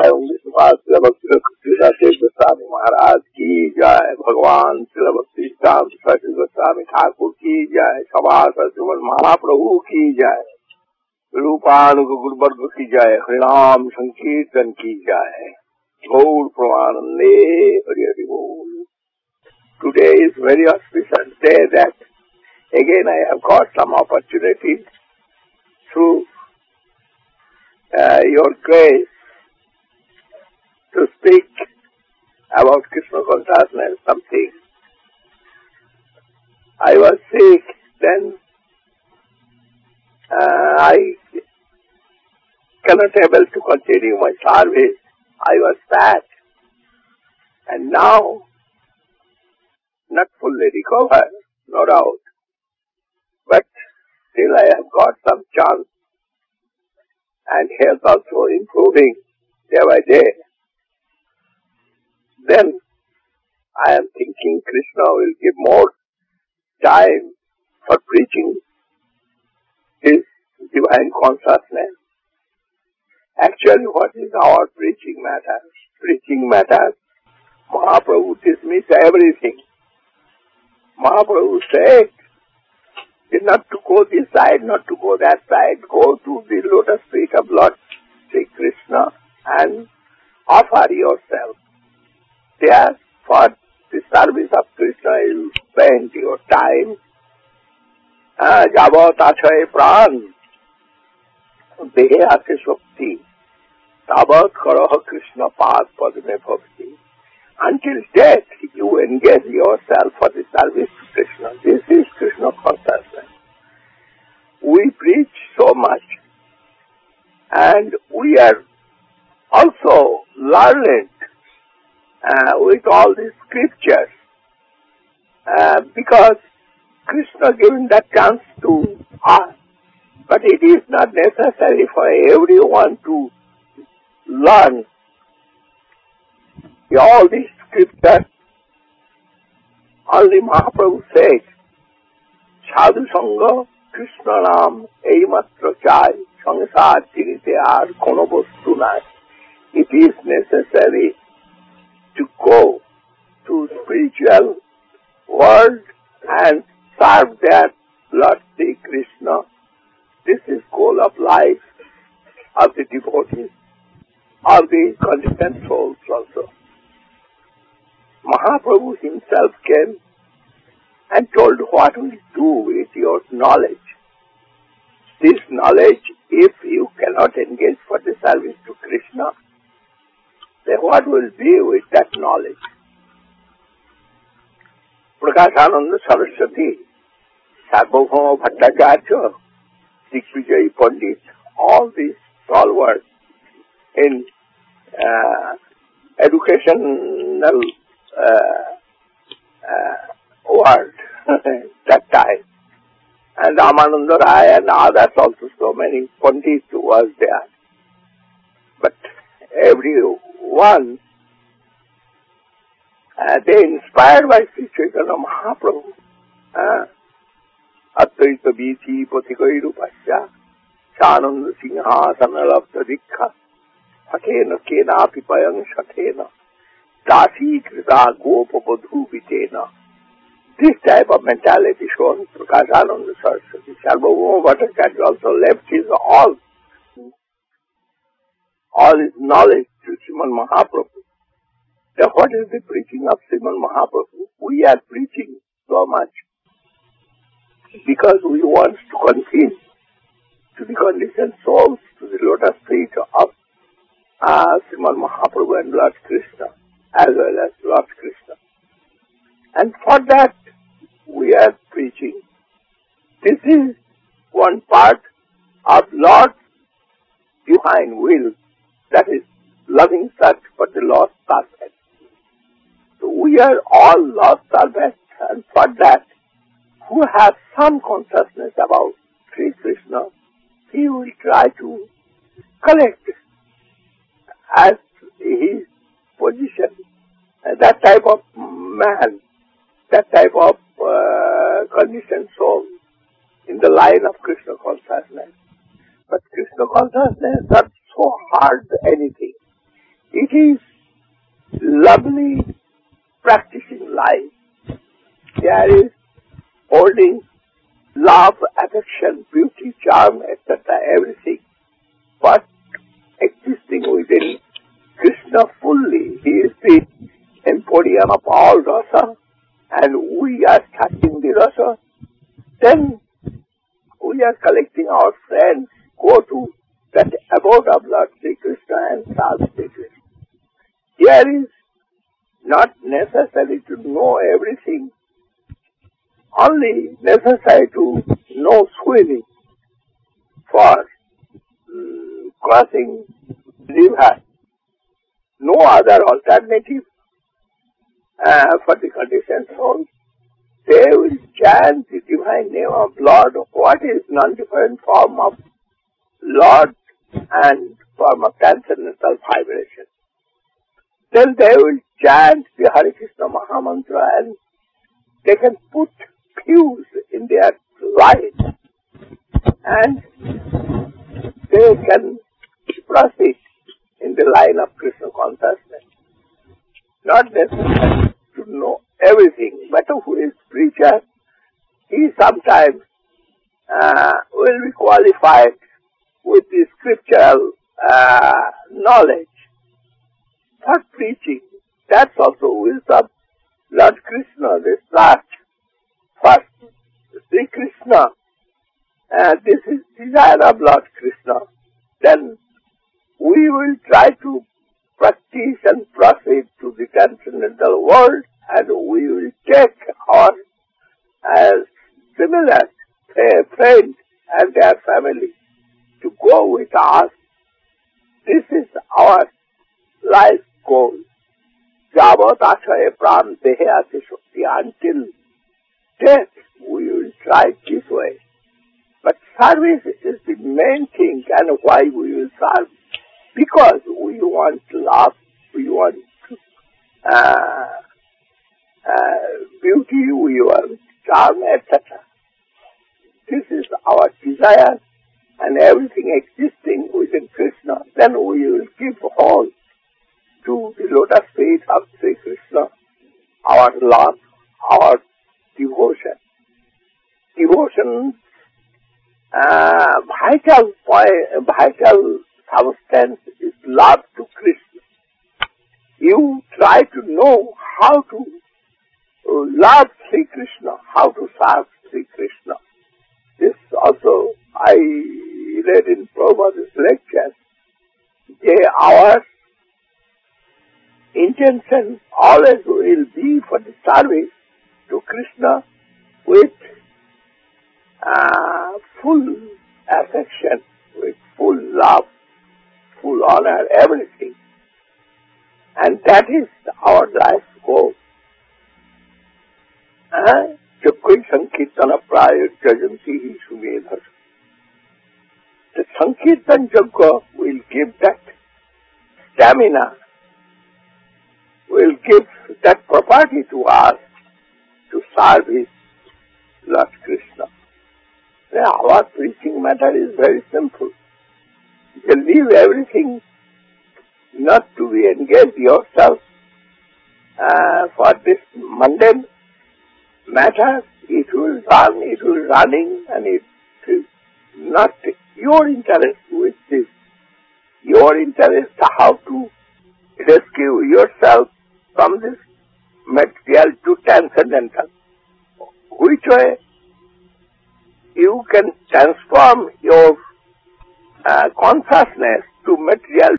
एवं विष्णुपाद श्री भक्ति देव गोस्वामी महाराज की जय। भगवान श्री भक्ति सरस्वती गोस्वामी ठाकुर की जय। सभासद श्रीमन महाप्रभु की जय। रूपानुग गुरुवर्ग की जय। हरिनाम संकीर्तन की जय। गौर प्रमानंदे हरि हरि बोल। Today is very auspicious day that again I have got some opportunity through your grace to speak about Krishna consciousness something. I was sick, then I cannot able to continue my service. I was sad, and now not fully recovered, no doubt, but still I have got some chance, and health also improving day by day. Then I am thinking Krishna will give more time for preaching His divine consciousness. Actually, what is our preaching matter? Preaching matters. Mahaprabhu dismissed everything. Mahaprabhu said, not to go this side, not to go that side. Go to the lotus feet of Lord Sri Krishna and offer yourself. There, for the service of Krishna, you spend your time. Jabat achaye pran, dehe ase shakti, tabat karaha Krishna pad padme bhakti. Until death, you engage yourself for the service to Krishna. This is Krishna consciousness. We preach so much, and we are also learned with all these scriptures, because Krishna given that chance to us. But it is not necessary for everyone to learn all these scriptures. Only Mahaprabhu said, Sadhu Sangha Krishna Nam ei matra chai sangsar tirite ar kono bostu nai. It is necessary to go to spiritual world and serve their Lord Sri Krishna. This is goal of life of the devotees, of the conditioned souls also. Mahaprabhu himself came and told what will do with your knowledge. This knowledge, if you cannot engage for the service to Krishna, then what will be with that knowledge? Prakashananda Saraswati, Sarvabhauma Bhattacharya, Digvijay Pandit, all these stalwarts in educational world that time. And Ramananda Rai and others also, so many Pandits was there. But everyone, they inspired by Sri Chaitanya Mahaprabhu. Advaita Vithi Patikai Rupasya Chananda Singhasana Labdha Dikha Hatena Kenapi Payang Shatena Dasi Krita Gopa Badhu Vitena. This type of mentality shown Prakashananda Saraswati. Sarvabhauma Bhattacharya also left his all his knowledge to Sriman Mahaprabhu. Then what is the preaching of Sriman Mahaprabhu? We are preaching so much because we want to convince to the conditioned souls to the lotus feet of Sriman Mahaprabhu and Lord Krishna, as well as Lord Krishna. And for that we are preaching. This is one part of Lord's divine will, that is loving search for the lost servant. So we are all lost servants, and for that, who have some consciousness about Sri Krishna, he will try to collect as his position. That type of man, that type of conditioned soul in the line of Krishna consciousness. But Krishna consciousness is not so hard anything. It is lovely practicing life. There is holding love, affection, beauty, charm, etc., everything, but existing within Krishna fully. He is the emporium of all rasa, and we are touching the rasa. Then we are collecting our friends, go to that abode of Lord Sri Krishna and serve Sri Krishna. Here is not necessary to know everything, only necessary to know swimming for crossing river. No other alternative for the conditioned soul. They will chant the divine name of Lord. What is non-different form of Lord and form of transcendental vibration? Then they will chant the Hare Krishna Mahamantra, and they can put fuse in their life, and they can proceed in the line of Krishna consciousness. Not necessary to know everything, but who is preacher, he sometimes will be qualified with the scriptural knowledge for preaching. That's also wisdom. Lord Krishna, they start first Sri Krishna, this is desire of Lord Krishna. Then we will try to practice and proceed to the transcendental world, and we will take our similar friends and their family to go with us. This is our life goal. Javat ashaye pran dehe ase shakti. Until death, we will try this way. But service is the main thing, and why we will serve? Because we want love, we want beauty, we want charm, etc. This is our desire, and everything existing within Krishna, then we will give all to the lotus feet of Sri Krishna, our love, our devotion. Devotion, vital substance is love to Krishna. You try to know how to love Sri Krishna, how to serve Sri Krishna. This also I read in Prabhupada's lectures. Our intention always will be for the service to Krishna with full affection, with full love, full honor, everything. And that is our life goal. Chakkoi Sankirtana Praya Jajanti Sumedhas. The Sankirtan Yajna will give that stamina, will give that property to us to serve his Lord Krishna. Our preaching matter is very simple. You can leave everything, not to be engaged yourself for this mundane matter. It will run, it will running, and it is not your interest with this. Your interest how to rescue yourself from this material to transcendental. Which way you can transform your consciousness to material